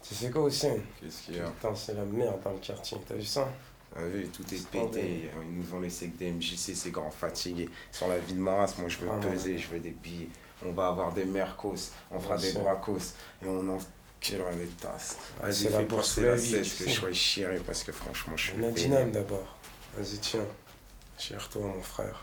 Tu sais quoi aussi? Qu'est-ce qu'il y a? Putain, c'est la merde dans le quartier, t'as vu ça? Ah oui, tout est pété. Ils nous ont laissé que des MJC, ces grands fatigués. Sur la vie de ma race, moi je veux peser, je veux des billets. On va avoir des mercos, on fera des bracos et on enculera les tasses. Vas-y, fais passer la cesse que je sois chiré parce que franchement je suis Nadinam d'abord. Vas-y, tiens. Chire-toi, mon frère.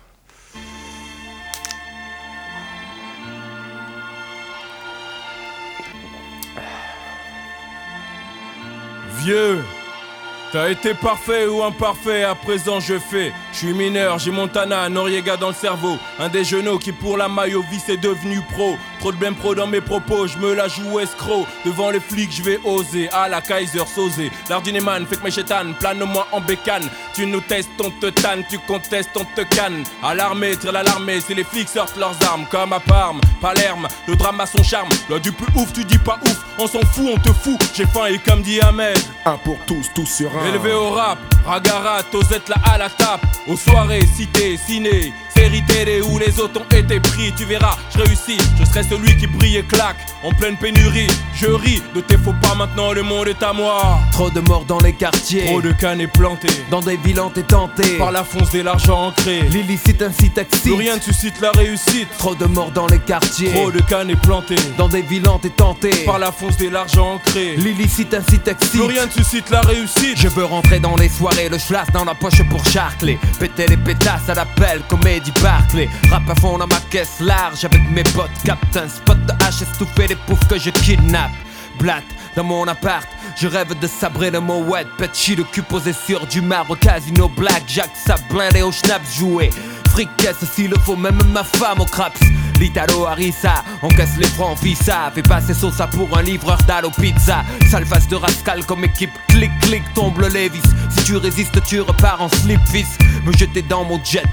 Vieux, t'as été parfait ou imparfait, à présent je fais. Je suis mineur, j'ai Montana, Noriega dans le cerveau. Un des genoux qui pour la maillot vice est devenu pro. Trop de blême pro dans mes propos, je me la joue escroc. Devant les flics je vais oser, à la Kaiser Sosé. L'ardineman fait que mes chétanes, plane-moi en bécane. Tu nous testes, on te tanne, tu contestes, on te canne. À l'armée, tire l'alarmée, c'est les flics sortent leurs armes. Comme à Parme, Palerme, le drame a son charme. Loi du plus ouf, tu dis pas ouf, on s'en fout, on te fout. J'ai faim et comme dit Ahmed, un pour tous, tous sur un. Élevé au rap, Ragarat, Osette là à la tape. Aux soirées, cité, ciné, série télé où les autres ont été pris. Tu verras, je réussis, je serai celui qui brille et claque. En pleine pénurie, je ris de tes faux pas, maintenant le monde est à moi. Trop de morts dans les quartiers, trop de cannes plantées dans des villes et tentées par la fonce et l'argent ancré. L'illicite incite excite, plus rien ne suscite la réussite. Trop de morts dans les quartiers, trop de cannes plantées dans des villes et tentées par la fonce et l'argent ancré. L'illicite incite excite, plus rien ne suscite la réussite. Je veux rentrer dans les soirées, le schlass dans la poche pour charcler. Péter les pétasses à l'appel, comédie Barclay. Rap à fond dans ma caisse large avec mes potes. Captain spot de H, estouffé des poufs que je kidnappe. Blatt dans mon appart, je rêve de sabrer le Moet. Petchi le cul posé sur du marbre, casino blackjack, ça blindé au schnaps joué. Fricasse s'il le faut, même ma femme au craps. L'Italo Harissa, encaisse les francs Visa. Fais passer Sosa pour un livreur d'Allo Pizza. Sale face de rascal comme équipe, clic clic tombe le Lévis. Si tu résistes tu repars en slip fils. Me jeter dans mon jet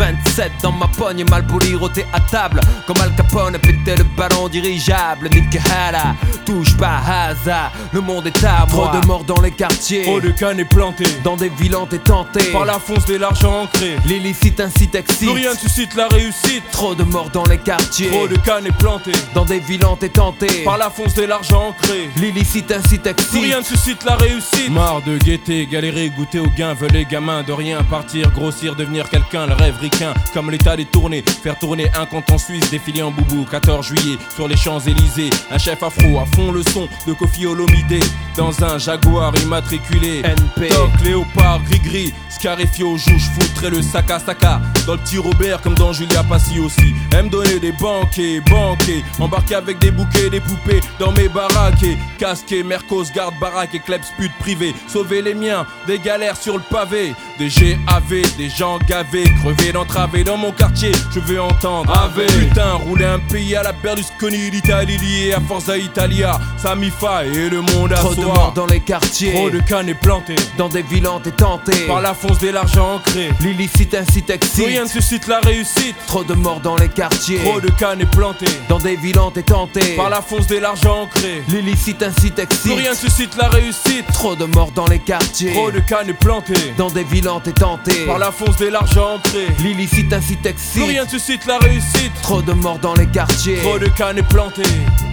27 dans ma pogne, mal poli roté à table. Comme Al Capone, péter le ballon dirigeable. Nick Hala, touche pas Haza, le monde est à moi. Trop de morts dans les quartiers, trop de cannes plantées dans des villes et tentées par la fonce de l'argent ancré. L'illicite incite excite, plus rien ne suscite la réussite. Trop de morts dans les quartiers, trop de cannes plantées dans des villes et tentées par la fonce de l'argent ancré. L'illicite incite excite, plus rien ne suscite la réussite. Marre de guetter, galérer, goûter au gain. Veulent les gamins de rien partir, grossir, devenir quelqu'un. Le rêve ricain, comme l'état des tournées. Faire tourner un compte en Suisse, défiler en boubou. 14 juillet, sur les Champs-Élysées. Un chef afro à fond le son de Kofi Olomide. Dans un Jaguar immatriculé NP, Toc, léopard, gris-gris. Scarifié aux joues, j'foutrais le sac à saca. Dans le petit Robert comme dans Julia Passi aussi. Aime donner des banquets, embarqué avec des bouquets, des poupées dans mes baraques. Casqué, Mercos, garde baraque et kleps pute privé. Sauver les miens, des galères sur le pavé. Des GAV, des gens gavés, crevés d'entraver dans mon quartier. Je veux entendre AV. Putain, rouler un pays à la Berlusconi, l'Italie liée à Forza Italia. Samifa et le monde à soi. Trop de morts dans les quartiers, trop de cannes plantées dans des villes et tentées par la fonce de l'argent ancré. L'illicite incite excite, plus rien ne suscite la réussite. Trop de morts dans les quartiers, trop de cannes plantées dans des villes et tentées par la fonce de l'argent ancré. L'illicite incite excite, plus rien ne suscite la réussite. Trop de morts dans les quartiers, trop de cannes plantées dans des villes et tentées par la fonce de l'argent ancré. L'illicite incite excite, plus rien ne suscite la réussite. trop de morts dans les quartiers, trop de cannes plantées